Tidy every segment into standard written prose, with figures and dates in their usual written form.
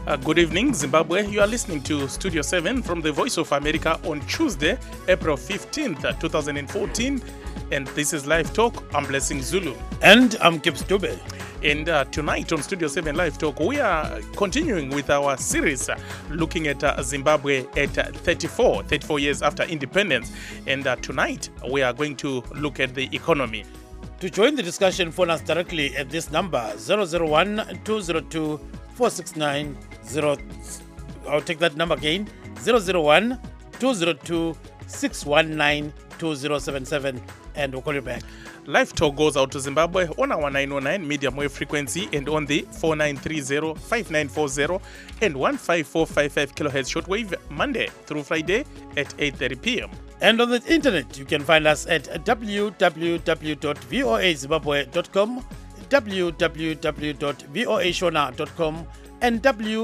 Good evening, Zimbabwe. You are listening to Studio 7 from the Voice of America on Tuesday, April 15th, 2014. And this is Live Talk. I'm Blessing Zulu. And I'm Kips Dube. And tonight on Studio 7 Live Talk, we are continuing with our series looking at Zimbabwe at 34 years after independence. And tonight, we are going to look at the economy. To join the discussion, phone us directly at this number, 001-202-469-0. I'll take that number again, 001-202-619-2077, and we'll call you back. Live Talk goes out to Zimbabwe on our 909 medium wave frequency and on the 4930, 5940 and 15455 kilohertz shortwave Monday through Friday at 8:30 p.m. And on the internet, you can find us at www.voazimbabwe.com, www.voashona.com, and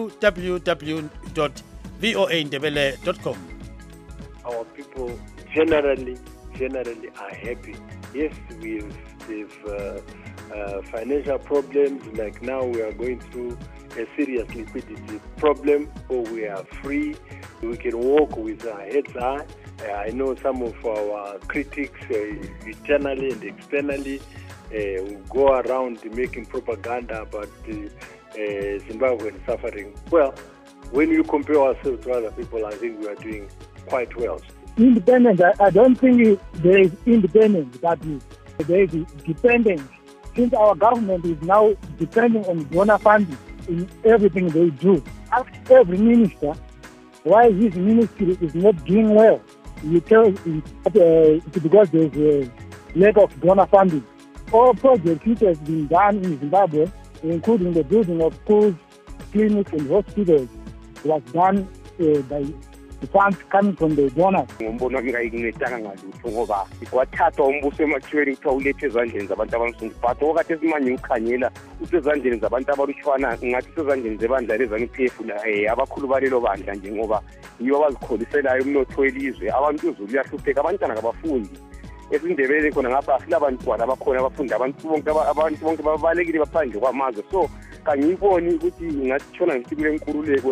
www.voaindebele.com. Our people generally are happy. Yes, they've financial problems. Like now, we are going through a serious liquidity problem, but we are free. We can walk with our heads high. I know some of our critics, internally and externally, go around making propaganda about Zimbabwean suffering. Well, when you compare ourselves to other people, I think we are doing quite well. Independence, I don't think there is independence, that is, there is dependence. Since our government is now depending on donor funding in everything they do. Ask every minister why his ministry is not doing well. You tell it's because there is a lack of donor funding. All projects which has been done in Zimbabwe, including the building of schools, clinics and hospitals, was done by the funds coming from the donors. Ngombono ngayinetanga ngalutho ngoba kwathathwa umbuso emathweni ulethe ezandleni zabantu abansundu but okade esimanje ukhanyela usezandleni zabantu abalushwana ngathi sezandleni zebandla lezangi-PF abakhulu balelo bandla nje ngoba yibo abazikholiselayo umnotho welizwe. Abantu uzulu uyahlupheka, abantwana kabafundi esindebele khona ngapha silabantwana abakhona abafunda, abantu bonke babalekile baphandle kwamazwe, so kangiyiboni ukuthi ngatshona ngisikule enkululeko.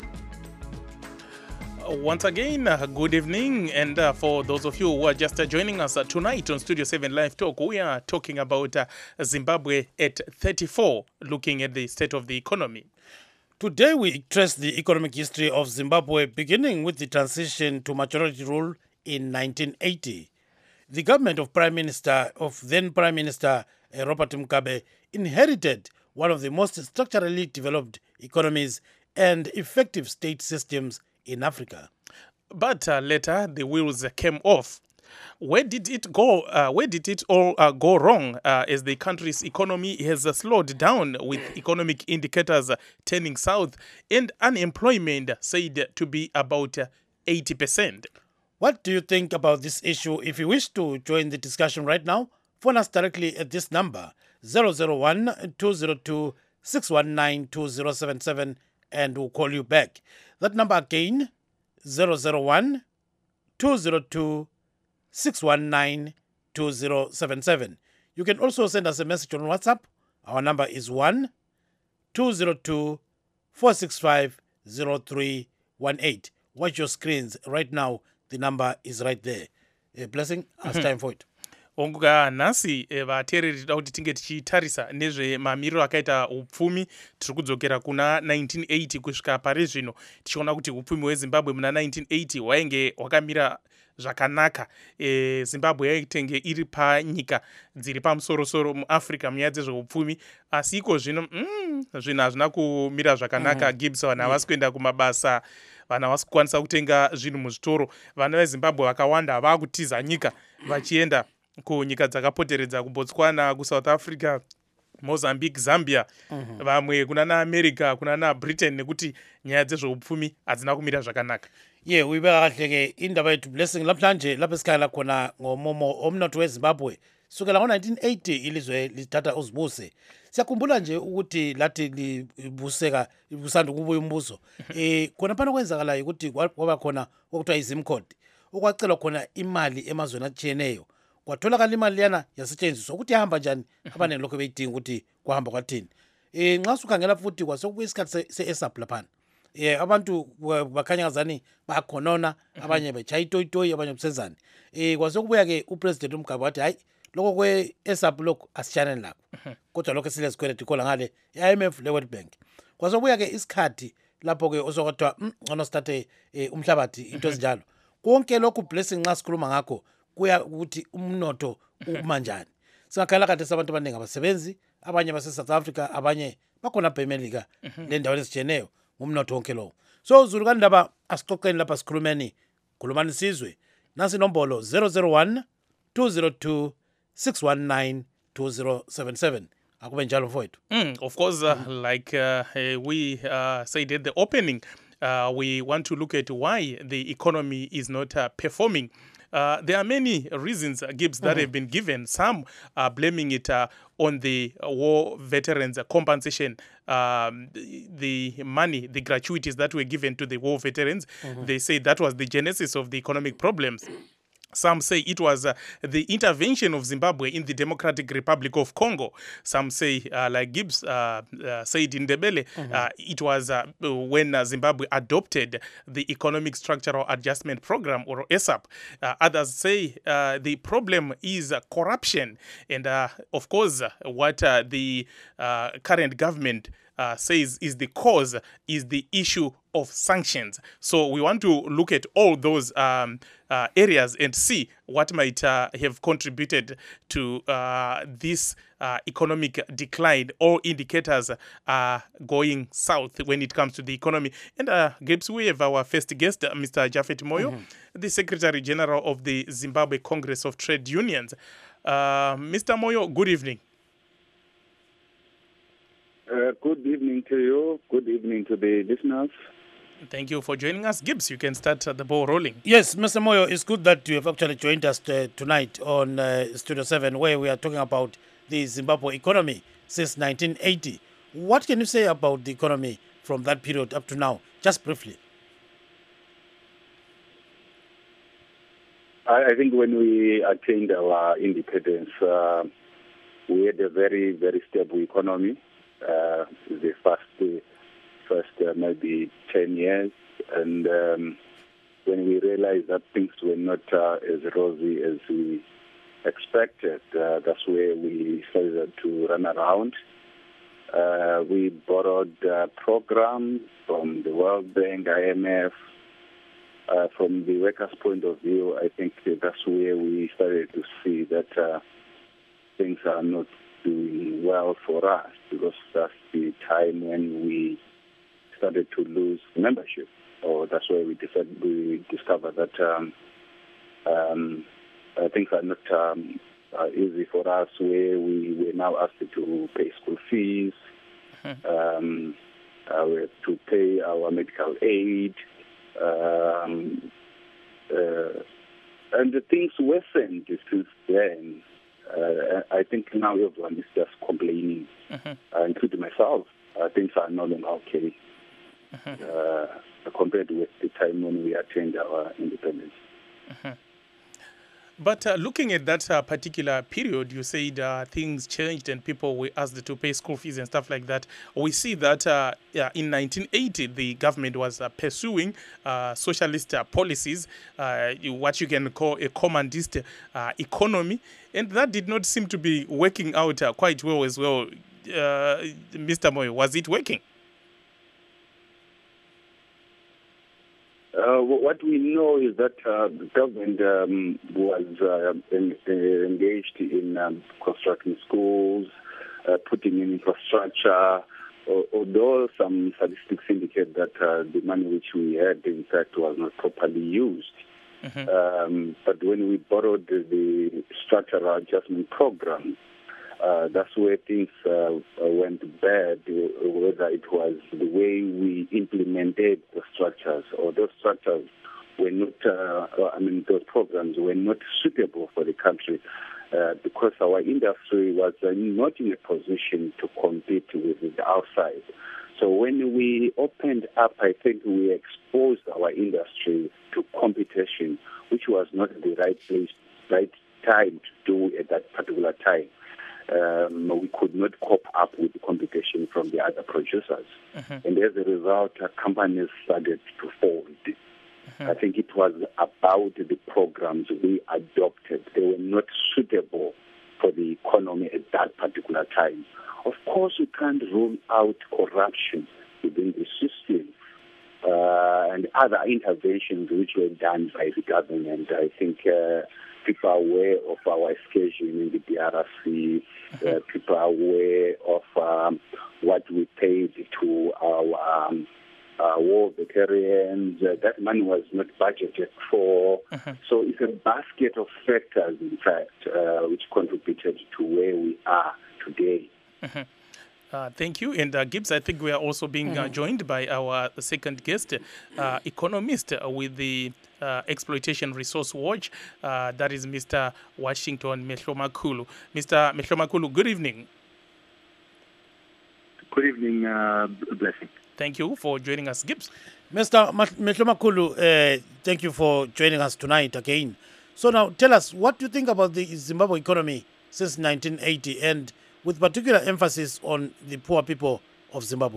Once again, good evening, and for those of you who are just joining us tonight on Studio 7 Live Talk, we are talking about Zimbabwe at 34, looking at the state of the economy. Today we trace the economic history of Zimbabwe, beginning with the transition to majority rule in 1980. The government of then Prime Minister Robert Mugabe inherited one of the most structurally developed economies and effective state systems in Africa. But later the wheels came off. Where did it go? Where did it all go wrong as the country's economy has slowed down, with economic indicators turning south and unemployment said to be about 80%? What do you think about this issue? If you wish to join the discussion right now, phone us directly at this number, 001-202-619-2077, and we'll call you back. That number again, 001-202-619-2077. You can also send us a message on WhatsApp. Our number is 1-202-465-0318. Watch your screens right now. The number is right there. Blessing, it's time for it. Onguka nasi vateereri tida kuti tinge tichitarisa nezvemamiriro akaita upfumi tiri kudzokera kuna 1980 kusvika pari zvino, tichiona kuti upfumi hwezimbabwe muna 1980 hwainge hwakamira zvakanaka. Zimbabwe yaitenge iri panyika dziri pamusorosoro muAfrica munyaya dzezveupfumi, asi iko zvino zvinhu hazvina kumira zvakanaka. Gibbs vanhu havasi kuenda kumabasa, vanhu havasi kukwanisa kutenga zvinhu muzvitoro. Vana vezimbabwe vakawanda vaakutiza nyika vachienda kunyika dzakapoteredza, kuBotswana, kuSouth Africa, Mozambique, Zambia, vamwe kuna naAmerica, kuna naBritain, nekuti nyaya dzezveupfumi hadzina kumira zvakanaka. Uyibeka kahle ke indaba yethu Blessing namhlanje lapho esikhala khona ngomomo omnotho weZimbabwe sukela ngo-1980 ilizwe lithatha uzibuse. Siyakhumbula nje ukuthi lathi libuseka ibusanda kubuya umbuso. Khona phana kwenzakalayo ukuthi kwaba khona okuthiwa izimkhodi, okwacelwa khona imali emazweni atshiyeneyo. Kwatholakala imali yana yasetshenziswa ukuthi ihamba njani, abaningi lokho beyidinga ukuthi kwahamba kwathini. Nxa usukhangela futhi kwasekubuya isikhathi se-ESAP laphana. abantu bakhanya ngazani bayakhonona abanye bechaya itoyitoyi abanye besenzani kwasokubuya-ke upresident uMgabe wathi hayi lokho kwe-ESAP lokhu asitshaneni lakho kodwa lokho esilezikweleti ikhola ngale i-IMF le-World Bank kwasokubuya-ke isikhathi lapho-ke osokwathiwa ngcono sithathe umhlabathi into ezinjalo konke lokhu Blessing nxa sikhuluma ngakho kuya ukuthi umnotho umanjani singakhala kade sabantu abaningi abasebenzi abanye base-South Africa abanye bakhona eMelika le ndawo ezitshiyeneyo ngumnotho wonke lowo so Zulu kaNdaba asixoxeni lapha sikhulumeni khulumani sizwe nasi inombolo 001 202 619 2077 akube njalo mfowethu. Of course, like we said at the opening, we want to look at why the economy is not performing. There are many reasons, Gibbs, that have been given. Some are blaming it on the war veterans compensation, the money, the gratuities that were given to the war veterans. They say that was the genesis of the economic problems. Some say it was the intervention of Zimbabwe in the Democratic Republic of Congo. Some say, like Gibbs said in Ndebele, it was when Zimbabwe adopted the Economic Structural Adjustment Program, or ESAP. Others say the problem is corruption. And of course, what the current government says is the cause is the issue of sanctions. So we want to look at all those areas and see what might have contributed to this economic decline. All indicators are going south when it comes to the economy. And Gibbs, we have our first guest, Mr. Japhet Moyo, the Secretary General of the Zimbabwe Congress of Trade Unions. Mr. Moyo, good evening. Good evening to you. Good evening to the listeners. Thank you for joining us. Gibbs, you can start the ball rolling. Yes, Mr. Moyo, it's good that you have actually joined us tonight on Studio 7, where we are talking about the Zimbabwe economy since 1980. What can you say about the economy from that period up to now, just briefly? I think when we attained our independence, we had a very, very stable economy. The first maybe 10 years, and when we realized that things were not as rosy as we expected, that's where we started to run around. We borrowed programs from the World Bank, IMF. From the workers' point of view, I think that's where we started to see that things are not doing well for us, because that's the time when we started to lose membership. Or that's why we discovered that things are not easy for us, where we were now asked to pay school fees, we have to pay our medical aid, and the things worsened since then. I think now everyone is just complaining, including myself. Things are no longer okay compared with the time when we attained our independence. But looking at that particular period, you said things changed and people were asked to pay school fees and stuff like that. We see that in 1980, the government was pursuing socialist policies, what you can call a commandist economy, and that did not seem to be working out quite well as well. Mr. Moyo, was it working? What we know is that the government was engaged in constructing schools, putting in infrastructure, although some statistics indicate that the money which we had, in fact, was not properly used. But when we borrowed the structural adjustment program, that's where things went bad, whether it was the way we implemented the structures, or those structures were not, those programs were not suitable for the country, because our industry was not in a position to compete with the outside. So when we opened up, I think we exposed our industry to competition, which was not the right place, right time to do at that particular time. we could not cope up with the competition from the other producers. And as a result, companies started to fold. I think it was about the programs we adopted. They were not suitable for the economy at that particular time. Of course, we can't rule out corruption within the system and other interventions which were done by the government. I think people are aware of our excursion in the DRC. People are aware of what we paid to our war veterans. That money was not budgeted for. So it's a basket of factors, in fact, which contributed to where we are today. Thank you. And Gibbs, I think we are also being joined by our second guest, economist with the Exploitation Resource Watch. That is Mr. Washington Mehlomakulu. Mr. Mehlomakulu, good evening. Good evening, Blessing. Thank you for joining us, Gibbs. Mr. Mehlomakulu, thank you for joining us tonight again. So now tell us, what do you think about the Zimbabwe economy since 1980, and with particular emphasis on the poor people of Zimbabwe?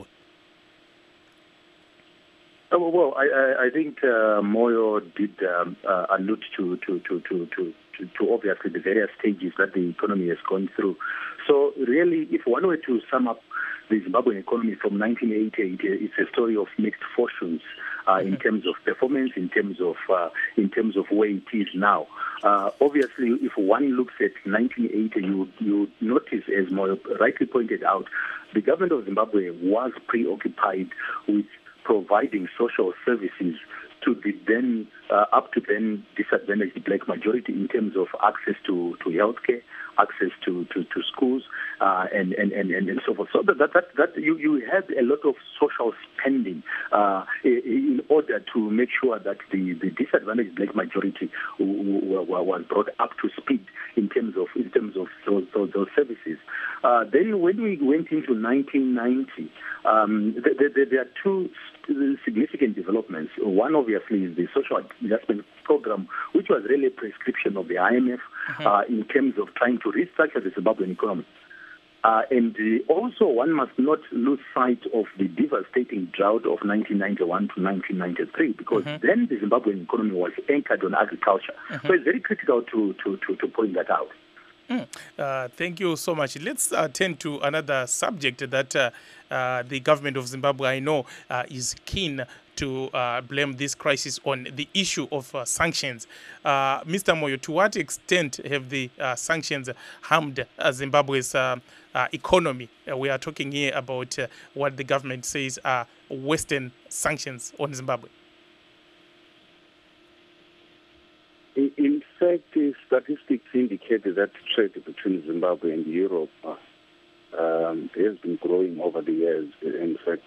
Well, I think Moyo did allude to obviously the various stages that the economy has gone through. So really, if one were to sum up the Zimbabwean economy from 1988, it's a story of mixed fortunes in terms of performance, in terms of where it is now. Obviously, if one looks at 1980, you notice, as Moyo rightly pointed out, the government of Zimbabwe was preoccupied with providing social services to the then up to then disadvantaged black majority in terms of access to healthcare, access to schools, and so forth. So that you had a lot of social spending in order to make sure that the disadvantaged black majority was brought up to speed in terms of those services. Then when we went into 1990, there are two significant developments. One, obviously, is the social adjustment program, which was really a prescription of the IMF in terms of trying to restructure the Zimbabwean economy. And also, one must not lose sight of the devastating drought of 1991 to 1993, because then the Zimbabwean economy was anchored on agriculture. So it's very critical to point that out. Thank you so much. Let's turn to another subject that the government of Zimbabwe, I know, is keen to blame this crisis on the issue of sanctions. Mr. Moyo, to what extent have the sanctions harmed Zimbabwe's economy? We are talking here about what the government says are Western sanctions on Zimbabwe. In fact, the statistics indicate that trade between Zimbabwe and Europe has been growing over the years. In fact,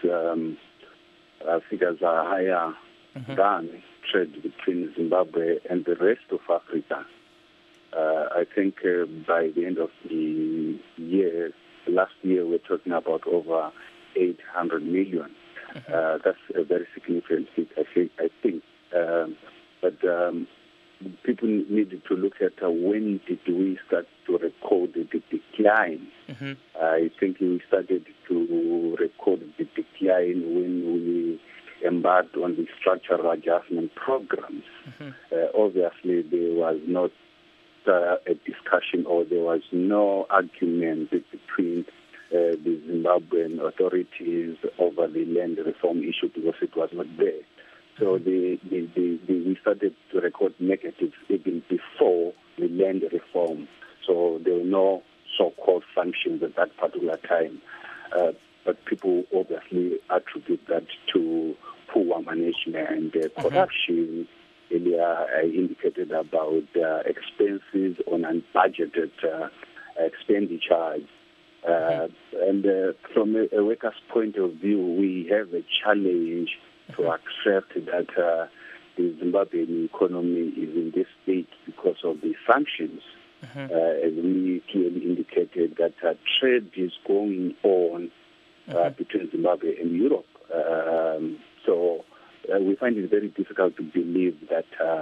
figures are higher than trade between Zimbabwe and the rest of Africa. I think by the end of the year, last year, we're talking about over 800 million. That's a very significant figure, I think. But people needed to look at when did we start to record the decline. I think we started to record the decline when we embarked on the structural adjustment programs. Obviously, there was not a discussion, or there was no argument between the Zimbabwean authorities over the land reform issue, because it was not there. So we started to record negatives even before the land reform. So there were no so-called sanctions at that particular time. But people obviously attribute that to poor management, corruption. Earlier, I indicated about expenses on unbudgeted expenditures. And from a worker's point of view, we have a challenge to accept that the Zimbabwean economy is in this state because of the sanctions. As we clearly indicated, that trade is going on between Zimbabwe and Europe. So we find it very difficult to believe that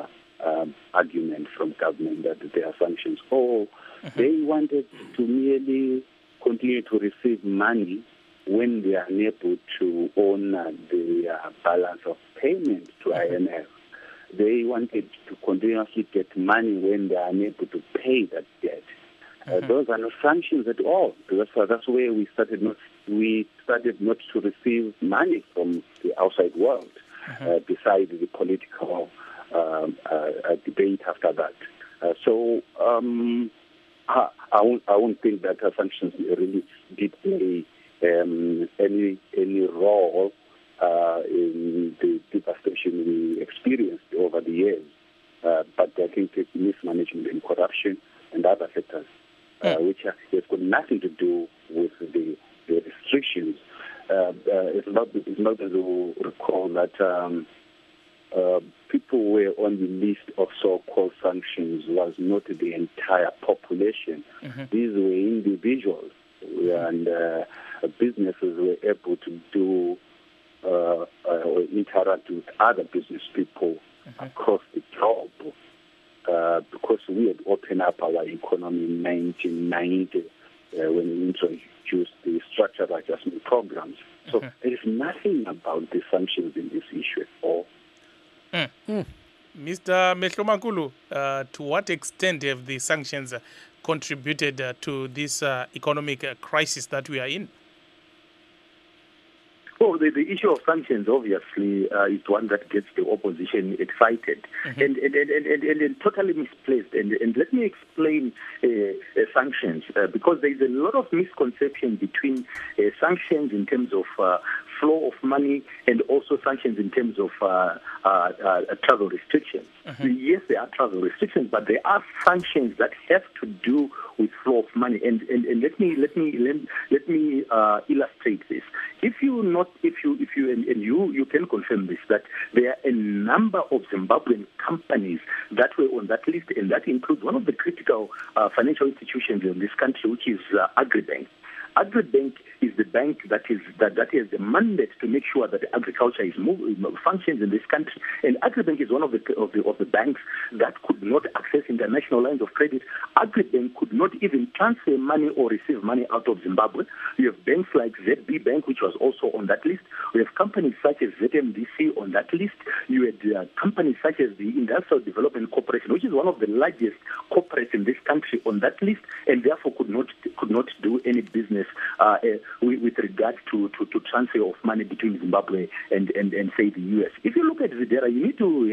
argument from government that there are sanctions, or they wanted to merely continue to receive money when they are unable to honor the balance of payment to IMF. They wanted to continuously get money when they are unable to pay that debt. Those are not sanctions at all. That's where we started not to receive money from the outside world, besides the political debate after that. So I won't think that sanctions really did play any role in the devastation we experienced over the years. But I think it's mismanagement and corruption and other factors, which has got nothing to do with the restrictions. It's not as you recall that people were on the list of so-called sanctions was not the entire population. These were individuals, and businesses were able to do or interact with other business people across the globe, because we had opened up our economy in 1990 when we introduced the structural adjustment programs. So there is nothing about the sanctions in this issue at all. Mr. Mehlomakulu, to what extent have the sanctions contributed to this economic crisis that we are in? Well, the issue of sanctions, obviously, is one that gets the opposition excited and totally misplaced. And let me explain sanctions, because there is a lot of misconception between sanctions in terms of flow of money and also sanctions in terms of travel restrictions. Yes, there are travel restrictions, but there are sanctions that have to do with flow of money. And let me illustrate this. If you can confirm this, that there are a number of Zimbabwean companies that were on that list, and that includes one of the critical financial institutions in this country, which is Agribank. Agribank is the bank that has the mandate to make sure that agriculture functions in this country. And Agribank is one of the banks that could not access international lines of credit. Agribank could not even transfer money or receive money out of Zimbabwe. You have banks like ZB Bank, which was also on that list. We have companies such as ZMDC on that list. You had companies such as the Industrial Development Corporation, which is one of the largest corporates in this country, on that list, and therefore could not do any business with regard to transfer of money between Zimbabwe and say the US. If you look at Zidera, you need to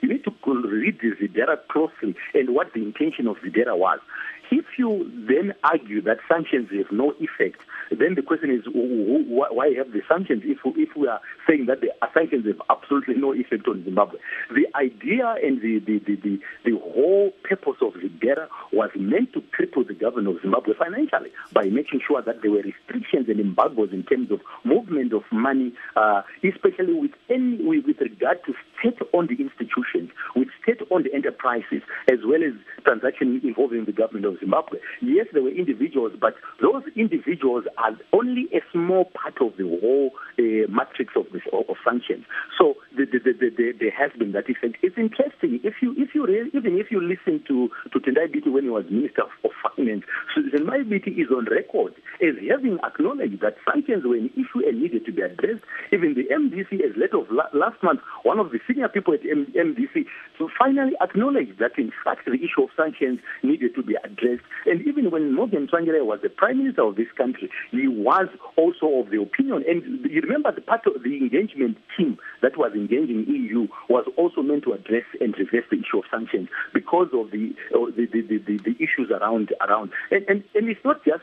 read the Zidera closely and what the intention of Zidera was. If you then argue that sanctions have no effect, then the question is, why have the sanctions if we are saying that the sanctions have absolutely no effect on Zimbabwe? The idea and the whole purpose of Zidera was meant to cripple the government of Zimbabwe financially by making sure that there were restrictions and embargoes in terms of movement of money, especially with regard to state-owned institutions, with state-owned enterprises, as well as transactions involving the government of Zimbabwe. Yes, there were individuals, but those individuals are only a small part of the whole matrix of sanctions. So there has been that effect. It's interesting even if you listen to Tendai Biti when he was Minister of Finance. Tendai Biti is on record as having acknowledged that sanctions were an issue and needed to be addressed. Even the MDC, as late of last month, one of the senior people at MDC finally acknowledged that in fact the issue of sanctions needed to be addressed. And even when Morgan Tsvangirai was the Prime Minister of this country, he was also of the opinion. And you remember the part of the engagement team that was engaging EU was also meant to address and reverse the issue of sanctions because of the issues around. And it's not just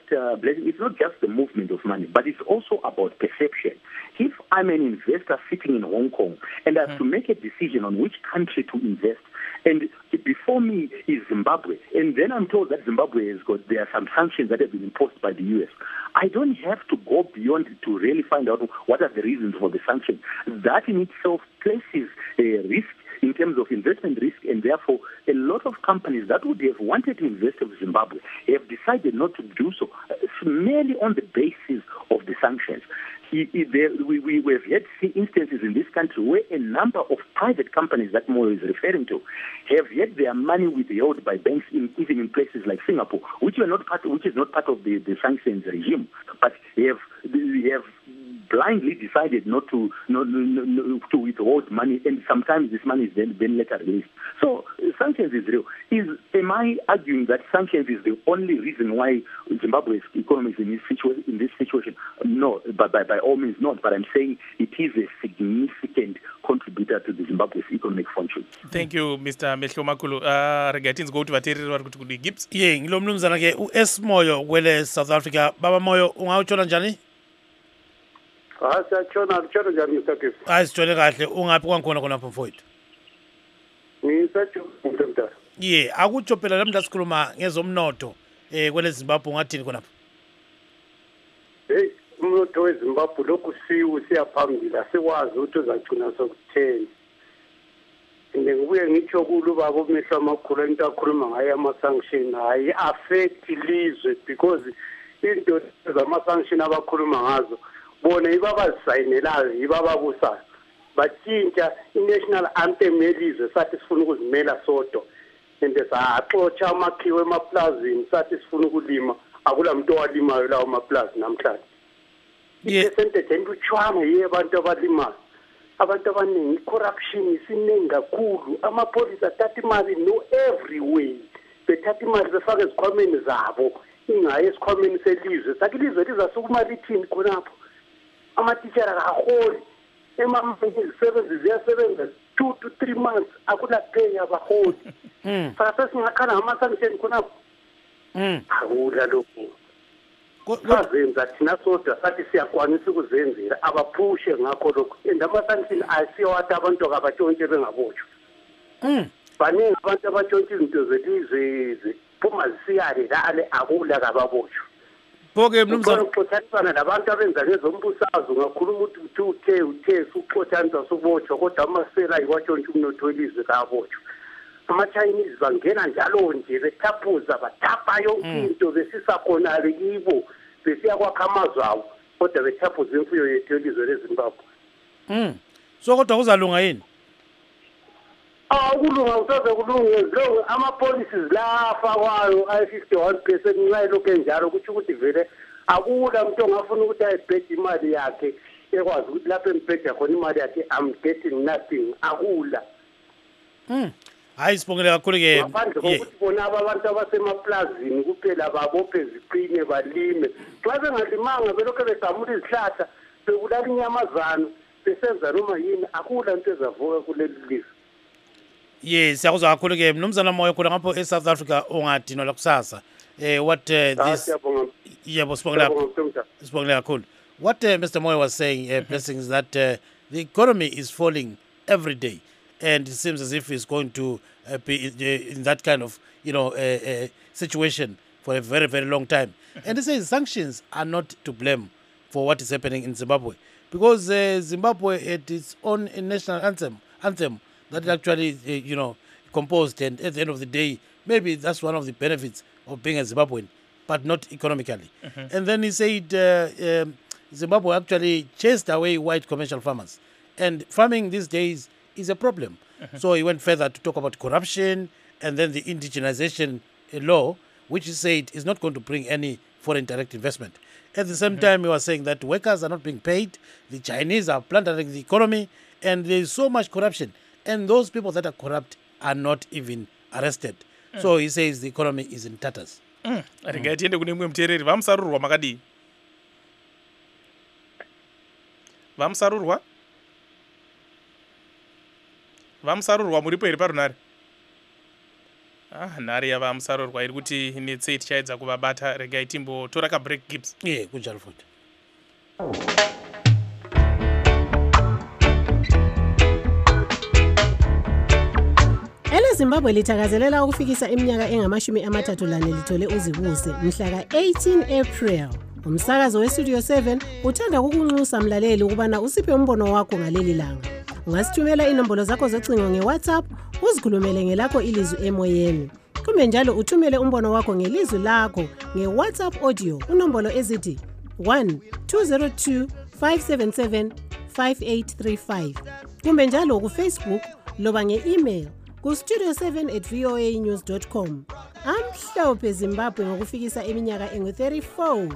the movement of money, but it's also about perception. If I'm an investor sitting in Hong Kong and I have to make a decision on which country to invest, and before me is Zimbabwe, and then I'm told that Zimbabwe there are some sanctions that have been imposed by the US, I don't have to go beyond to really find out what are the reasons for the sanctions. That in itself places a risk in terms of investment risk, and therefore a lot of companies that would have wanted to invest in Zimbabwe have decided not to do so, merely on the basis of the sanctions. We have yet see instances in this country where a number of private companies that Moyo is referring to have yet their money withheld by banks, even in places like Singapore, which is not part of the sanctions regime, but they have blindly decided not to withhold money, and sometimes this money is then later released. So sanctions is real. Am I arguing that sanctions is the only reason why Zimbabwe's economy is in this situation? No, but by all means not. But I'm saying it is a significant contributor to the Zimbabwe's economic fortune. Thank you, Mr. Mehlomakulu. Regatin's go to vateriri vari kuti kudi Gibbs. Ye ngilo mnumzana ke US Moyo kwele South Africa. Baba Moyo ungawutshona njani? Siyatshona njani Mr. Sitshone kahle, ungaphi kwankhona khonapho mfowethu? Ngisatshona. Ye, akutsho phela namhla sikhuluma ngezomnotho kwele Zimbabwe ungathini khonapho? Hey, umnotho weZimbabwe lokhu siyaphambili, asikwazi ukuthi uzagcina sokutheni. Ngibuye ngitsho kulo baba uMehlo amakhulu into akhuluma ngayo ama-sanction hayi affect ilizwe, because into zama-sanction abakhuluma ngazo bona ibabazisayinelayo ibababusayo batshintsha i-national anthem yelizwe sathi sifuna ukuzimela sodwa, and saxotsha amakhiwo emaplazini sathi sifuna ukulima, akula muntu owalimayo lawo maplazi namhlanje. I-percentage entutshwana yebantu abalimayo, abantu abaningi, i-corruption isiningi kakhulu, amapolisa athatha imali no every way, bethatha imali befake ezikhwameni zabo ingayi esikhwameni selizwe. Sathi ilizwe lizasukuma lithini khonapho? Amatitshala akaholi, ema-services ziyasebenza 2 to 3 months, akula pay abaholi. Sasa singakhala ngama-sanction khonapho. Akula lokhu. Sazenza thina sodwa sathi siyakwanisa ukuzenzela, abaphushe ngakho lokhu. And ama-sanction asiyowathi abantu akabatshontshe bengabotshwa. Baningi abantu abatshontshe izinto zelizwe phuma zisiyale lale akula kababotshwa. Boke mnumzana ukuxoxanisana nabantu abenza ngezombusazwe ngakhuluma ukuthi uthe ukuxoxanisa sobotshwa, kodwa amasela iwatshontsha umnotho welizwe kabotshwa. Ama-Chinese bangena njalo nje bethaphuza bathapha yonke into besisakhonale kibo besiya kwakha amazwe awo, kodwa bethaphuza imfuyo yethu yelizwe leZimbabwe. So kodwa kuzalunga yini? Ukulunga usaze kulunge lo ama-policies la afakwayo ayi-51% nxa elokhu enjalo kutsho ukuthi vele akula muntu ongafuna ukuthi ayibhede imali yakhe ekwazi ukuthi lapho embheda khona imali yakhe I'm getting nothing, akula. Hayi sibongele kakhulu-ke. Ngaphandle kokuthi bona abantu abasemaplazini kuphela babophe ziqine balime. Xa bengalimanga belokhu begamula izihlahla bebulala inyamazana besenza noma yini, akula nto ezavuka kuleli lizwe. Yes, siyakuzwa kakhulu-ke mnumzana Moyo khona ngapho eSouth Africa ungadinwa lakusasa. What this yebo sibongele kakhulu. What Mr. Moyo was saying, Blessing, is that the economy is falling every day, and it seems as if it's going to be in that kind of situation for a very, very long time. And he says sanctions are not to blame for what is happening in Zimbabwe, because Zimbabwe had its own national anthem that it actually composed, and at the end of the day, maybe that's one of the benefits of being a Zimbabwean, but not economically. And then he said Zimbabwe actually chased away white commercial farmers, and farming these days is a problem. So he went further to talk about corruption and then the indigenization law, which he said is not going to bring any foreign direct investment. At the same time, he was saying that workers are not being paid, the Chinese are plundering the economy, and there is so much corruption. And those people that are corrupt are not even arrested. So he says the economy is in tatters. Tiende kune mumwe muteereri vamusarurwa makadii? Vamusarurwa muripo here parunare? Nhare yavamusarurwa iri kuti netsei tichaedza kuvabata. Regai timbotora kabreak Gibbs. Kunjalo futhi. Zimbabwe lithakazelela ukufikisa iminyaka engama-34 lithole uzibuse mhla ka-18 April. Umsakazo weStudio 7 uthanda kukunxusa mlaleli ukubana usiphe umbono wakho ngaleli langa. Ungasithumela inombolo zakho zocingo ngeWhatsApp, uzikhulumele ngelakho ilizwi emoyeni. Kumbe njalo uthumele umbono wakho ngelizwi lakho ngeWhatsApp audio unombolo ezithi 1202 577 5835. Kumbe njalo kuFacebook loba nge-email ku-studio7@voanews.com. Amhlophe Zimbabwe ngokufikisa iminyaka engu-34.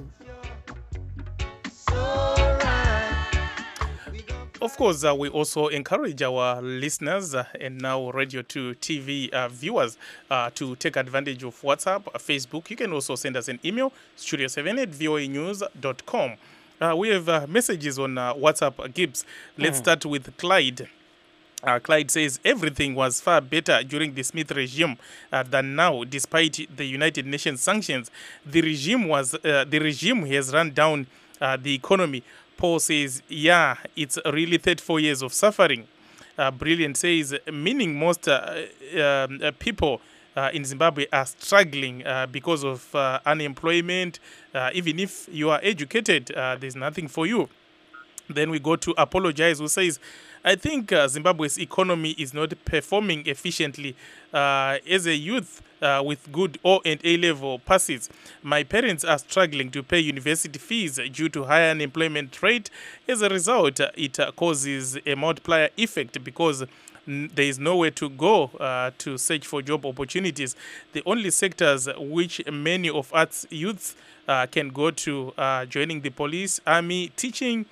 Of course, we also encourage our listeners and now radio to TV viewers to take advantage of WhatsApp, Facebook. You can also send us an email, studio7@voanews.com. We have messages on WhatsApp, Gibbs. Let's start with Clyde. Clyde says everything was far better during the Smith regime than now, despite the United Nations sanctions. The regime has run down the economy. Paul says, yeah, it's really 34 years of suffering. Brilliant says, meaning most people in Zimbabwe are struggling because of unemployment. Even if you are educated, there's nothing for you. Then we go to Apologize, who says, I think Zimbabwe's economy is not performing efficiently. As a youth with good O and A level passes, my parents are struggling to pay university fees due to high unemployment rate. As a result, it causes a multiplier effect because there is nowhere to go to search for job opportunities. The only sectors which many of us youths can go to joining the police, army, teaching,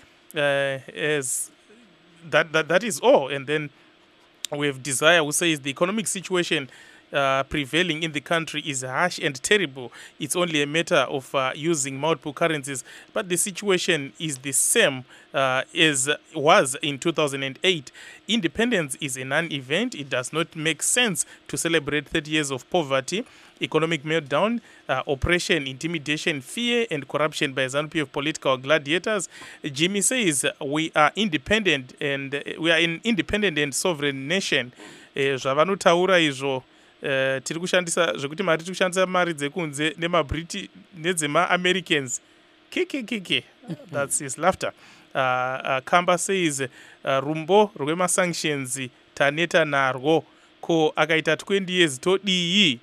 as that is all. And then we have Desire, who says the economic situation prevailing in the country is harsh and terrible. It's only a matter of using multiple currencies, but the situation is the same as was in 2008. Independence is a non-event. It does not make sense to celebrate 30 years of poverty, economic meltdown, oppression, intimidation, fear, and corruption by ZANU-PF political gladiators. Jimmy says we are independent and we are an independent and sovereign nation. Zvavanotaura izvo tiri kushandisa zvekuti mari tiri kushandisa mari dzekunze nemabriti nedzema-Americans. Kike. That's his laughter. Kamba says rumbo rwema-sanctions taneta narwo ko akaita 20 years todii.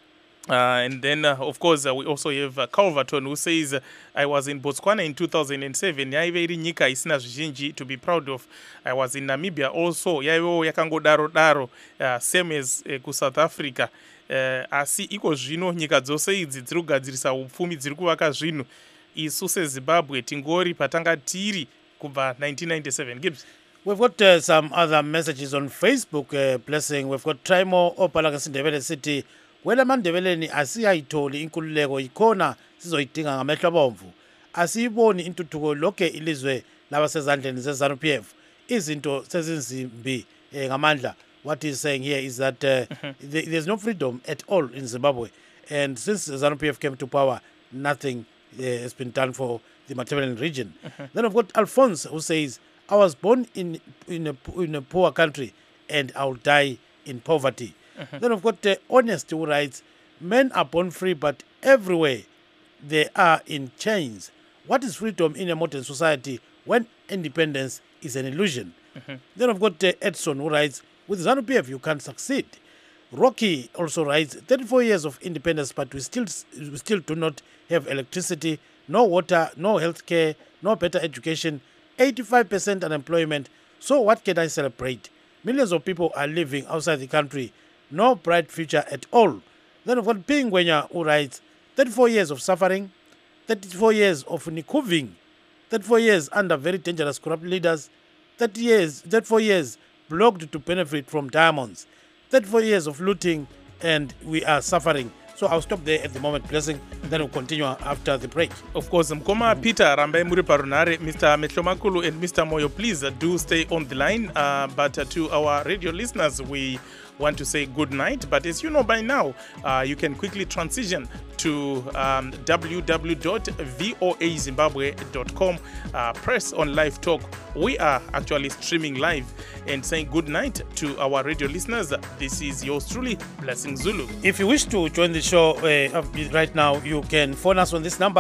And then, of course, we also have Calverton, who says, I was in Botswana in 2007. Yaive iri nyika isina zvizhinji to be proud of. I was in Namibia also. Yaive yakangodaro same as ku South Africa. Asi iko zvino nyika dzose idzi dziri kugadzirisa upfumi dziri kuvaka zvinhu. Isu seZimbabwe tingori patanga tiri kubva 1997. Gibbs. We've got some other messages on Facebook. Blessing. We've got Trimo Opalaka Sindebele City. Wena mandebeleni asiyayitholi inkululeko ikhona sizoyidinga ngamehlo abomvu. Asiyiboni intuthuko lonke ilizwe labasezandleni zeZANU-PF. Izinto sezinzimbi ngamandla. What he's saying here is that there's no freedom at all in Zimbabwe. And since ZANU-PF came to power, nothing has been done for the Matabeleland region. Then I've got Alphonse, who says, I was born in a poor country and I'll die in poverty. Then I've got Honest, who writes, men are born free, but everywhere they are in chains. What is freedom in a modern society when independence is an illusion? Then I've got Edson, who writes, with ZANU-PF you can't succeed. Rocky also writes, 34 years of independence, but we still do not have electricity, no water, no health care, no better education, 85% unemployment. So what can I celebrate? Millions of people are living outside the country. No bright future at all. Then I've got Pingwenya, who writes, 34 years of suffering, 34 years of nikuving, 34 years under very dangerous corrupt leaders, 34 years blocked to benefit from diamonds, 34 years of looting, and we are suffering. So I'll stop there at the moment, Blessing, and then we'll continue after the break. Of course, Mkoma Peter Rambai Muri Parunare, Mr. Metlomakulu and Mr. Moyo, please do stay on the line. But to our radio listeners, we want to say good night. But as you know by now, you can quickly transition to www.voazimbabwe.com. Press on live talk. We are actually streaming live and saying good night to our radio listeners. This is yours truly, Blessing Zulu. If you wish to join the show right now, you can phone us on this number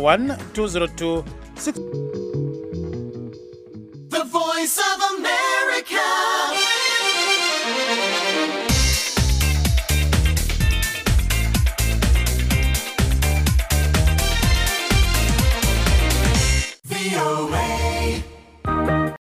001-202-6. The Voice of America. America.